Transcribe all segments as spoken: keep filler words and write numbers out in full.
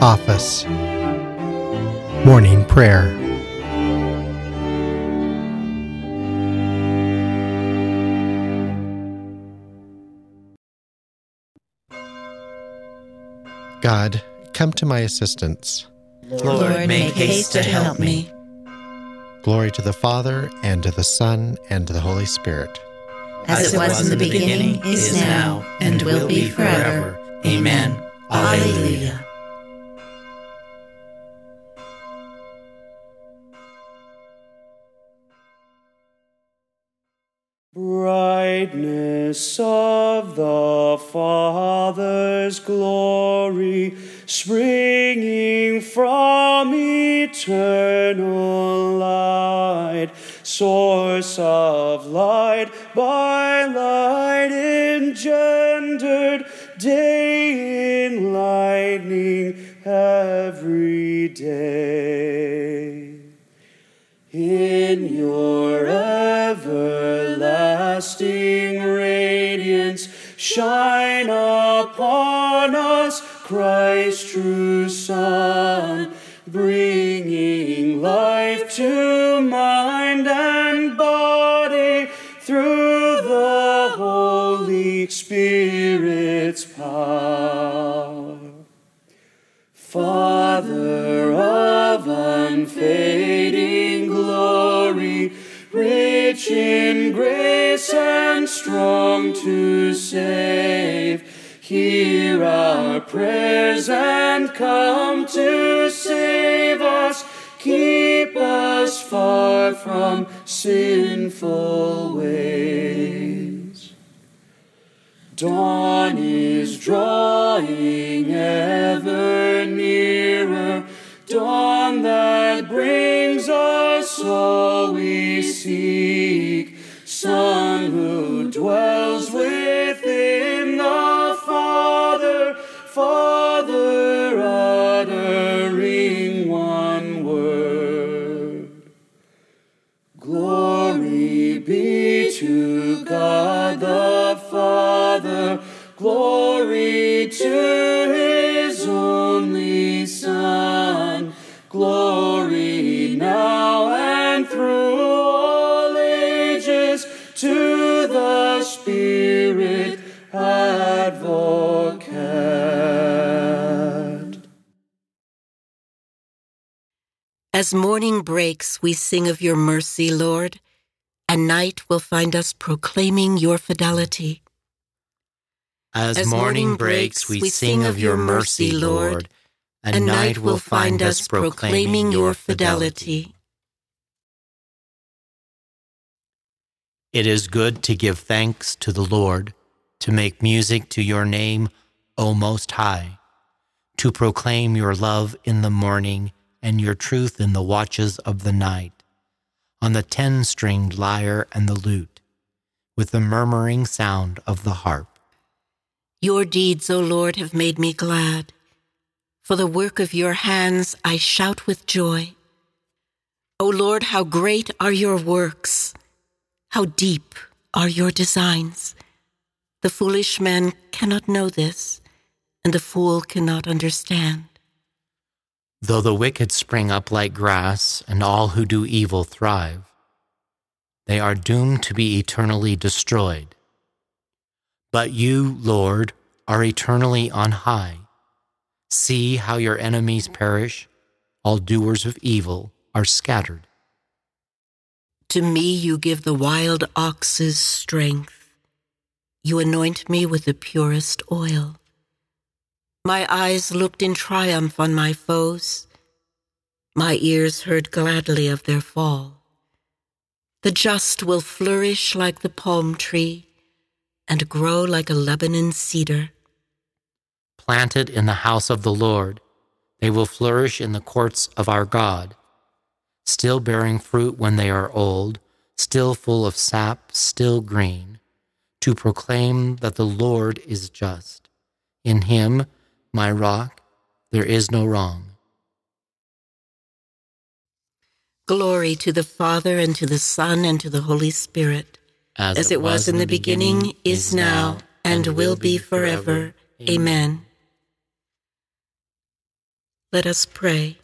Office. Morning Prayer. God, come to my assistance. Lord, make haste to help me. Glory to the Father, and to the Son, and to the Holy Spirit. As it was in the beginning, is now, and will be forever. Amen. Alleluia. Brightness of the Father's glory, springing from eternal light, source of light, by light engendered, day enlightening every day. In your everlasting radiance, shine upon us, Christ true Son, bringing life to mind and body through the Holy Spirit's power. Father of unfading glory, rich in grace and strong to save, hear our prayers and come to save us. Keep us far from sinful ways. Dawn is drawing ever nearer, dawn that brings us all we seek. Son who dwells within the Father, Father uttering one word. Glory be to God the Father, glory to His only Son, glory now and through all ages to the Spirit Advocate. As morning breaks, we sing of your mercy, Lord, and night will find us proclaiming your fidelity. As, As morning breaks, we sing of your mercy, Lord, and night will find us proclaiming your fidelity. It is good to give thanks to the Lord, to make music to your name, O Most High, to proclaim your love in the morning and your truth in the watches of the night, on the ten-stringed lyre and the lute, with the murmuring sound of the harp. Your deeds, O Lord, have made me glad. For the work of your hands I shout with joy. O Lord, how great are your works! How deep are your designs! The foolish man cannot know this, and the fool cannot understand. Though the wicked spring up like grass, and all who do evil thrive, they are doomed to be eternally destroyed. But you, Lord, are eternally on high. See how your enemies perish, all doers of evil are scattered. To me you give the wild ox's strength. You anoint me with the purest oil. My eyes looked in triumph on my foes. My ears heard gladly of their fall. The just will flourish like the palm tree and grow like a Lebanon cedar. Planted in the house of the Lord, they will flourish in the courts of our God, still bearing fruit when they are old, still full of sap, still green, to proclaim that the Lord is just. In him, my rock, there is no wrong. Glory to the Father, and to the Son, and to the Holy Spirit, as, as it was in the beginning, beginning is now, and will be forever. Amen. Let us pray.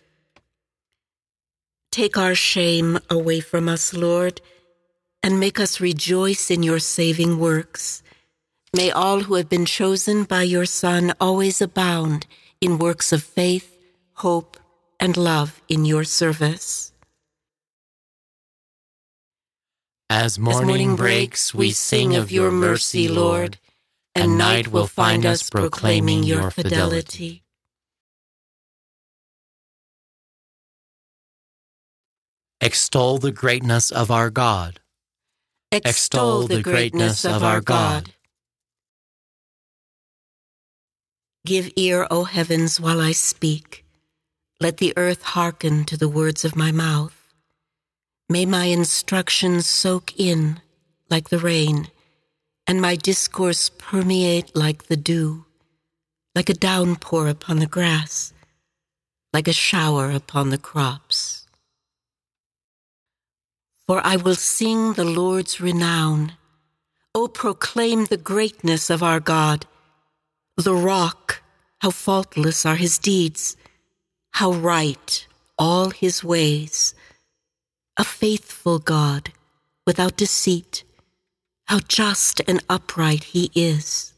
Take our shame away from us, Lord, and make us rejoice in your saving works. May all who have been chosen by your Son always abound in works of faith, hope, and love in your service. As morning, As morning breaks, we sing of your mercy, Lord, and night will find us proclaiming your fidelity. Extol the greatness of our God. Extol the greatness of our God. Give ear, O heavens, while I speak. Let the earth hearken to the words of my mouth. May my instructions soak in like the rain, and my discourse permeate like the dew, like a downpour upon the grass, like a shower upon the crops. For I will sing the Lord's renown. O proclaim the greatness of our God. The rock, how faultless are his deeds, how right all his ways. A faithful God, without deceit, how just and upright he is.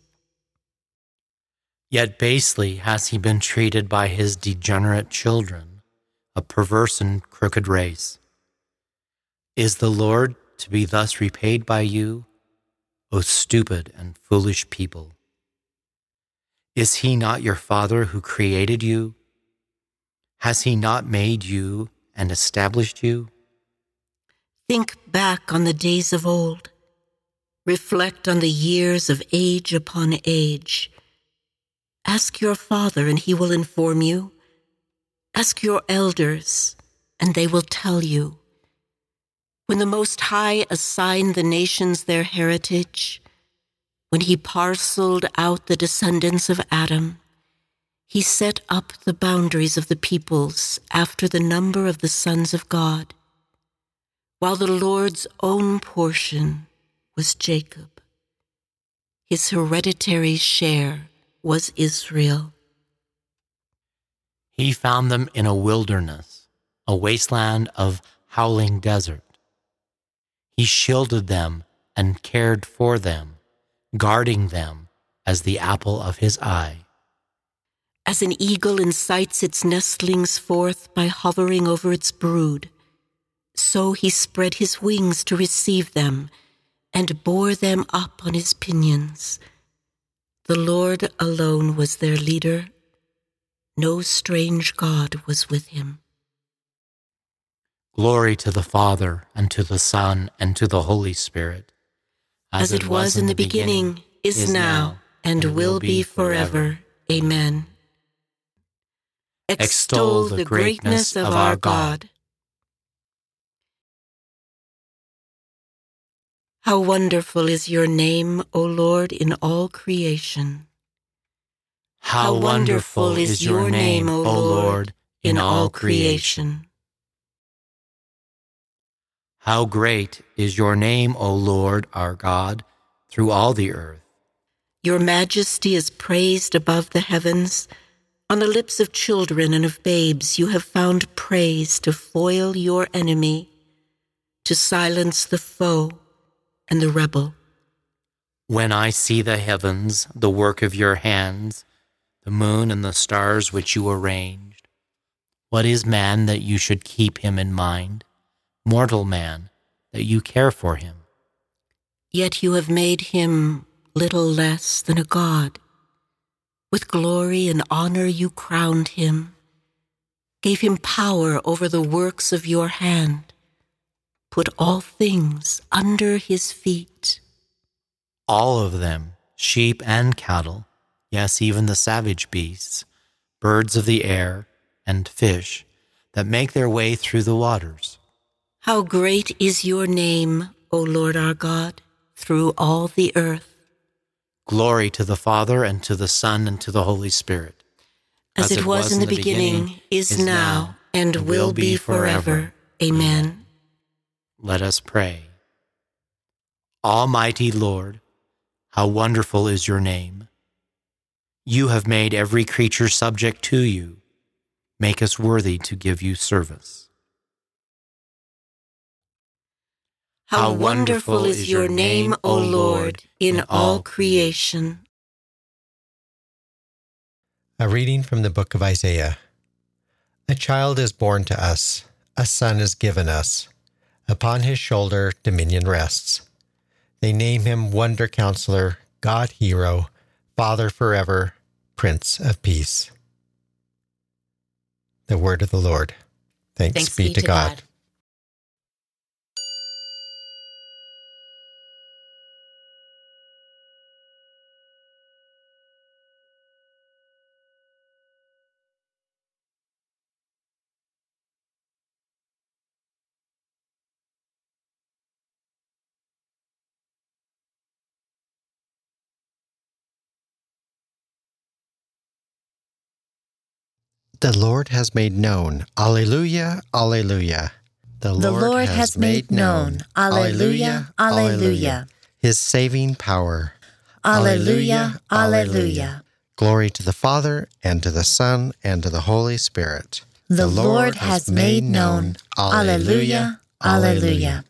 Yet basely has he been treated by his degenerate children, a perverse and crooked race. Is the Lord to be thus repaid by you, O stupid and foolish people? Is he not your Father who created you? Has he not made you and established you? Think back on the days of old. Reflect on the years of age upon age. Ask your father, and he will inform you. Ask your elders, and they will tell you. When the Most High assigned the nations their heritage, when he parceled out the descendants of Adam, he set up the boundaries of the peoples after the number of the sons of God, while the Lord's own portion was Jacob. His hereditary share was Israel. He found them in a wilderness, a wasteland of howling desert. He shielded them and cared for them, guarding them as the apple of his eye. As an eagle incites its nestlings forth by hovering over its brood, so he spread his wings to receive them and bore them up on his pinions. The Lord alone was their leader. No strange god was with him. Glory to the Father, and to the Son, and to the Holy Spirit. As, As it was in the beginning, beginning is, is now, and, and will be forever. Amen. Extol the greatness of our God. How wonderful is your name, O Lord, in all creation. How wonderful is your name, O Lord, in all creation. How great is your name, O Lord, our God, through all the earth. Your majesty is praised above the heavens. On the lips of children and of babes you have found praise to foil your enemy, to silence the foe and the rebel. When I see the heavens, the work of your hands, the moon and the stars which you arranged, what is man that you should keep him in mind? Mortal man, that you care for him. Yet you have made him little less than a god. With glory and honor you crowned him, gave him power over the works of your hand, put all things under his feet. All of them, sheep and cattle, yes, even the savage beasts, birds of the air, and fish, that make their way through the waters. How great is your name, O Lord our God, through all the earth. Glory to the Father, and to the Son, and to the Holy Spirit. As, As it was, was in the beginning, beginning is, is now, and, and will be forever. Amen. Let us pray. Almighty Lord, how wonderful is your name. You have made every creature subject to you, Make us worthy to give you service. How wonderful is your name, O Lord, in all creation. A reading from the book of Isaiah. A child is born to us, a son is given us. Upon his shoulder dominion rests. They name him Wonder Counselor, God Hero, Father forever, Prince of Peace. The word of the Lord. Thanks, Thanks be, be to to God. God. The Lord has made known. Alleluia, alleluia. The Lord has made known. Alleluia, alleluia. His saving power. Alleluia, alleluia. Glory to the Father, and to the Son, and to the Holy Spirit. The Lord has made known. Alleluia, alleluia.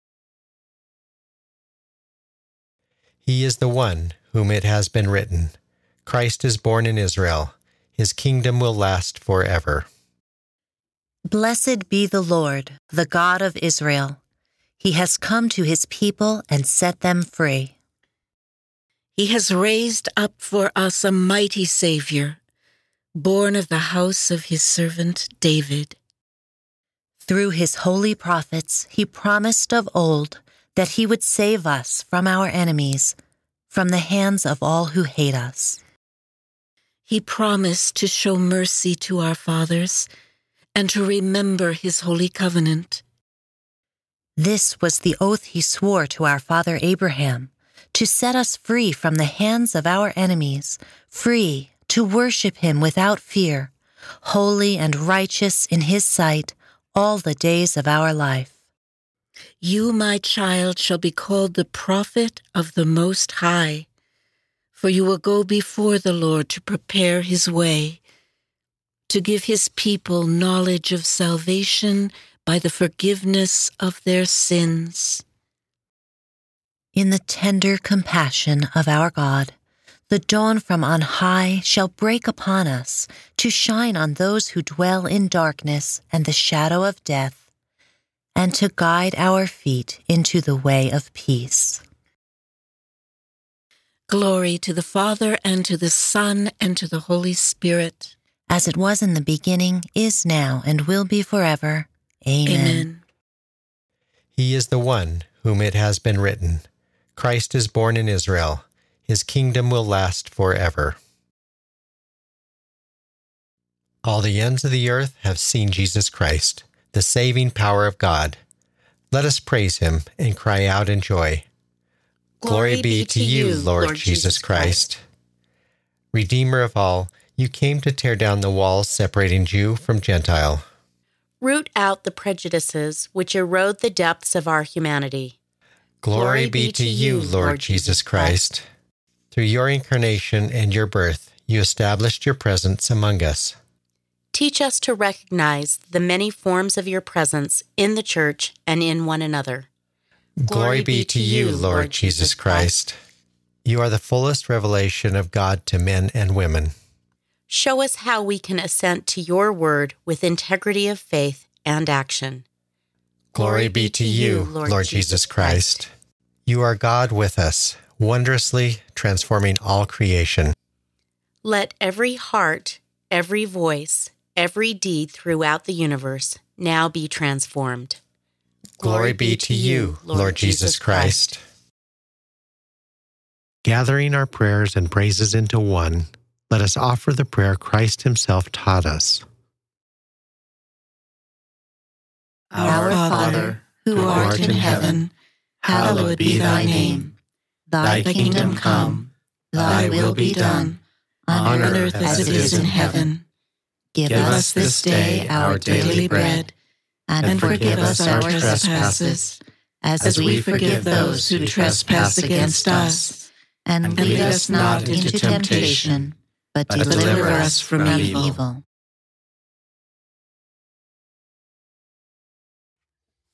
He is the one whom it has been written, Christ is born in Israel. His kingdom will last forever. Blessed be the Lord, the God of Israel. He has come to his people and set them free. He has raised up for us a mighty Savior, born of the house of his servant David. Through his holy prophets, he promised of old that he would save us from our enemies, from the hands of all who hate us. He promised to show mercy to our fathers and to remember his holy covenant. This was the oath he swore to our father Abraham, to set us free from the hands of our enemies, free to worship him without fear, holy and righteous in his sight all the days of our life. You, my child, shall be called the prophet of the Most High, for you will go before the Lord to prepare his way, to give his people knowledge of salvation by the forgiveness of their sins. In the tender compassion of our God, the dawn from on high shall break upon us to shine on those who dwell in darkness and the shadow of death, and to guide our feet into the way of peace. Glory to the Father, and to the Son, and to the Holy Spirit. As it was in the beginning, is now, and will be forever. Amen. Amen. He is the one whom it has been written, Christ is born in Israel. His kingdom will last forever. All the ends of the earth have seen Jesus Christ, the saving power of God. Let us praise him and cry out in joy. Glory be to you, Lord Jesus Christ. Redeemer of all, you came to tear down the walls separating Jew from Gentile. Root out the prejudices which erode the depths of our humanity. Glory be to you, Lord Jesus Christ. Through your incarnation and your birth, you established your presence among us. Teach us to recognize the many forms of your presence in the church and in one another. Glory be to you, Lord Jesus Christ. You are the fullest revelation of God to men and women. Show us how we can assent to your word with integrity of faith and action. Glory be to you, Lord Jesus Christ. You are God with us, wondrously transforming all creation. Let every heart, every voice, every deed throughout the universe now be transformed. Glory be to you, Lord Jesus Christ. Gathering our prayers and praises into one, let us offer the prayer Christ himself taught us. Our Father, who art in heaven, hallowed be thy name. Thy kingdom come, thy will be done, on earth as it is in heaven. Give us this day our daily bread, and forgive us our trespasses, as we forgive those who trespass against us. And lead us not into temptation, but deliver us from evil.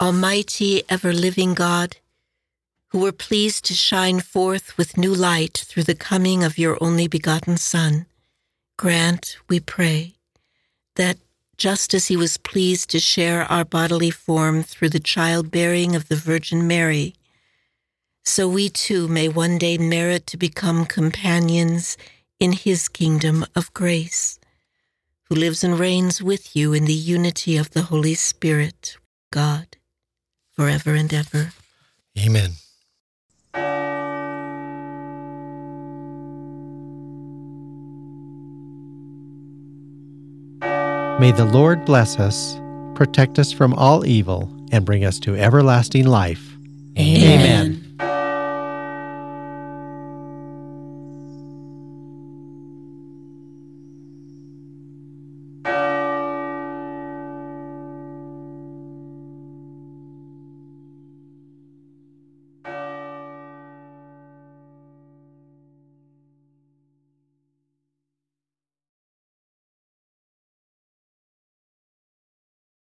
Almighty, ever-living God, who were pleased to shine forth with new light through the coming of your only begotten Son, grant, we pray, that just as he was pleased to share our bodily form through the childbearing of the Virgin Mary, so we too may one day merit to become companions in his kingdom of grace, who lives and reigns with you in the unity of the Holy Spirit, God, forever and ever. Amen. May the Lord bless us, protect us from all evil, and bring us to everlasting life. Amen. Amen.